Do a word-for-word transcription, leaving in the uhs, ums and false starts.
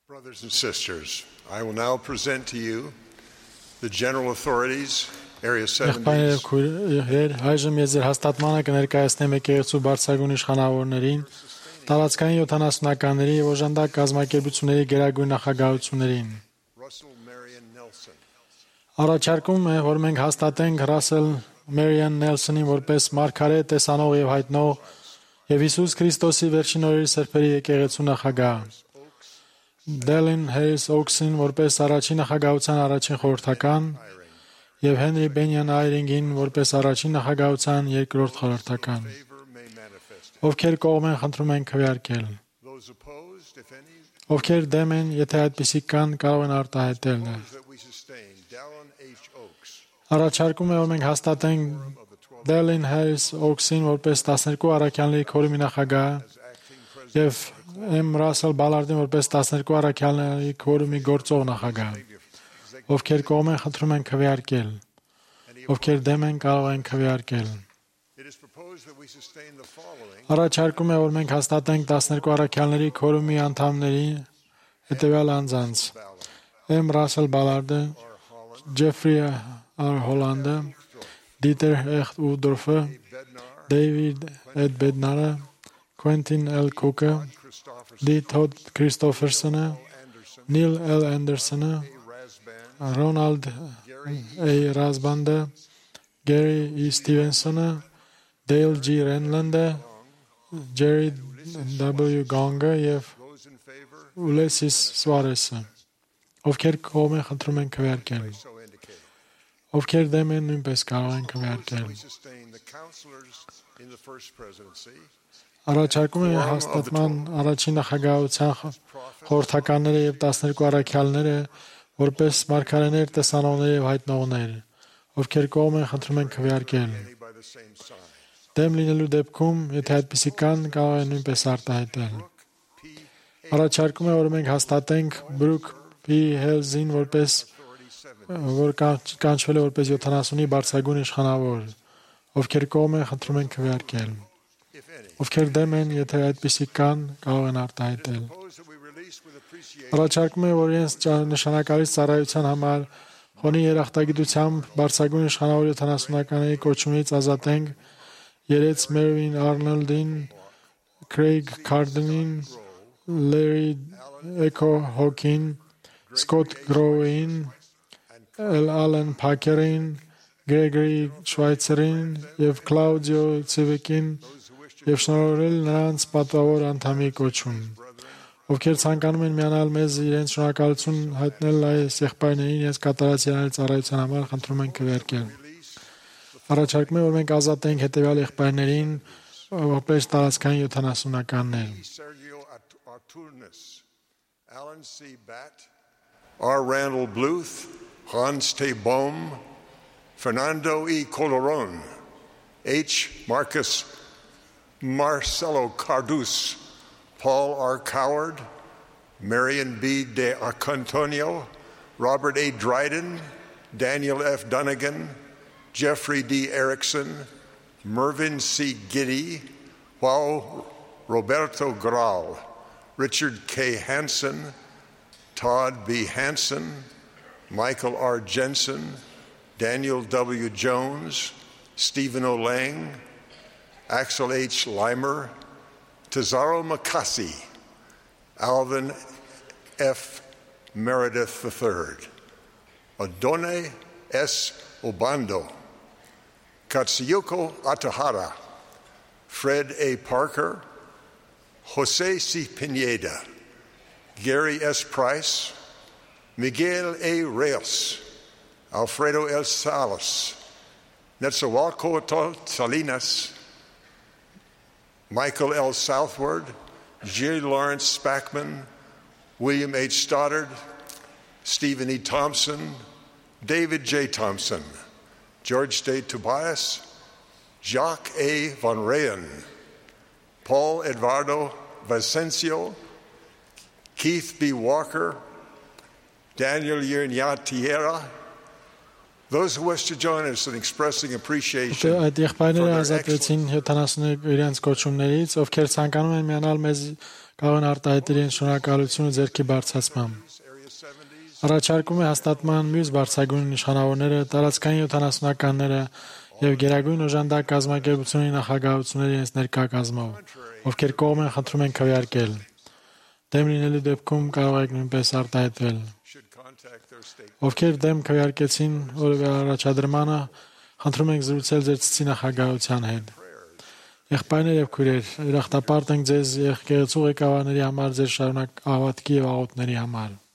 Brothers and sisters, I will now present to you the general authorities, Area Եղբայրներ seventies, քույրեր, այժմ ես ձեր հաստատմանը կներկայացնեմ եկեղեցու բարձրագույն իշխանավորներին, տարածքային յոթանասունականների եւ օժանդակ կազմակերպությունների գերագույն նախագահություններին։ Russell Marion Nelson, Առաջարկում է, որ մենք հաստատենք Russell Marion Nelson-ին որպես մարգարե, տեսանող եւ հայտնող եւ Հիսուս Քրիստոսի վերջին օրերի սրբերի եկեղեցու նախագահ, Dallin Harris Oaks-ին որպես առաջին նախագահության առաջին խորհրդական եւ Henry Benyon Eyring-ին որպես առաջին նախագահության երկրորդ խորհրդական։ favor may manifest. Ովքեր կողմ են, խնդրում ենք քվեարկել։ Those opposed, if any, Ովքեր դեմ են, եթե այդպիսի կան, կարող են արտահայտել։ those that we sustain. Dallin H. Oaks, Առաջարկում է, որ մենք հաստատենք Dallin Harris Oaks-ին որպես տասներկու առաքյալների քորումի նախագահ as acting president, եւ M. Russell Ballard-ին որպես տասներկու առաքյալների քորումի գործող նախագահ։ Ովքեր կողմ են, խնդրում ենք քվեարկել։ Ովքեր դեմ են, կարող են քվեարկել։ it is proposed that we sustain the following Առաջարկում է, որ մենք հաստատենք տասներկու առաքյալների քորումի անդամների հետևյալ անձանց. M. Russell Ballard-ը, Jeffrey R. Holland-ը, Dieter Echt Udorf-ը, Bednar, David Ed Bednar-ը, Quentin L. Cook-ը, Christopher D. Todd Christopherson-ը, Anderson, Neil L. Anderson-ը, Rasband, Ronald A. Rasband-ը, Gary E. Stevenson-ը, Dale G. Renland-ը, Jerry W. Gong-ը եւ those in favor, Ulysses Suarez-ը։ Ովքեր կողմ են, խնդրում ենք քվեարկել։ so indicated. Ովքեր դեմ են, նույնպես կարող են քվեարկել։ We sustain the counselors in the first presidency, Առաջարկում է հաստատման առաջին նախագահության խորհրդականները եւ տասներկու առաքյալները որպես մարգարեներ, տեսանողներ եւ հայտնողներ, ովքեր կողմ են, խնդրում ենք քվեարկել։ any by the same sign. Դեմ լինելու դեպքում, եթե այդպիսի կան, կարող են նույնպես արտահայտել։ P. Առաջարկում է, որ մենք հաստատենք Brooke P. Hales-ին որպես Authority seven, որ կանչ- կանչվել է որպես յոթանասունի բարձրագույն իշխանավոր, ովքեր կողմ են, խնդրում ենք քվեարկել։ if any. Ովքեր դեմ են, եթե այդպիսի կան, կարող են արտահայտել։ Propose that we release with appreciation Առաջարկում է, որ իրենց ճա- նշանակալից ծառայության համար խոնի երախտագիտությամբ բարձրագույն իշխանավոր յոթանասունականների կոչումից ազատենք Երեց Mervyn Arnold-ին, Craig Carden-ին, Larry Echo Hawkin, Scott Grow-ին, L. Allen Parker-ին, Gregory Schweitzer-ին եւ Claudio Civic-ին եւ շնորհել նրանց պատվավոր անդամի կոչում, ովքեր ցանկանում են միանալ մեզ իրենց շնորհակալություն հայտնել այս եղբայրներին ես կատարած իրենց ծառայության համար, խնդրում ենք քվեարկել։ Առաջարկում է, որ մենք ազատենք հետևյալ եղբայրներին որպես տարածքային յոթանասունականներ. Sergio Art- Arturnes, Alan C. Batt, R. Randall Bluth, Hans T. Bohm, Fernando E. Coloron, H. Marcus Marcelo Cardus, Paul R. Coward, Marion B. de Arcantonio, Robert A. Dryden, Daniel F. Dunnigan, Jeffrey D. Erickson, Mervyn C. Giddy, Joao Roberto Graal, Richard K. Hansen, Todd B. Hansen, Michael R. Jensen, Daniel W. Jones, Stephen O. Lang, Axel H. Limer, Tazaro Makasi, Alvin F. Meredith the third, Adone S. Obando, Katsuyuko Atahara, Fred A. Parker, Jose C. Pineda, Gary S. Price, Miguel A. Reyes, Alfredo L. Salas, Netzahualco Salinas, Michael L. Southward, J. Lawrence Spackman, William H. Stoddard, Stephen E. Thompson, David J. Thompson, George D. Tobias, Jacques A. Von Rehen, Paul Eduardo Vicencio, Keith B. Walker, Daniel Yernyatiera. Those who wish to join us in expressing appreciation Այդ եղբայրները ազատեցին յոթանասունը իրենց կոչումներից, ովքեր ցանկանում են միանալ մեզ կարող են արտահայտել իրենց շնորհակալությունը ձեռքի բարձրացմամբ։ Առաջարկում է հաստատման մյուս բարձրագույն իշխանավորները, տարածքային յոթանասունականները եւ գերագույն օժանդակ կազմակերպությունների նախագահությունները իրենց ներկա կազմով, ովքեր կողմ են խնդրում են քվեարկել։ Դեմ լինելու դեպքում կարող եք նույնպես արտահայտվել։ Ովքեր դեմ քվեարկեցին որևէ առաջադրմանը, խնդրում ենք զրուցել ձեր ցցի նախագահության հետ։ Եղբայրներ եւ քույրեր, երախտապարտ ենք ձեզ եղկեղեցու ղեկավարների համար ձեր շարունակ աղոթքի եւ աղոթների համար։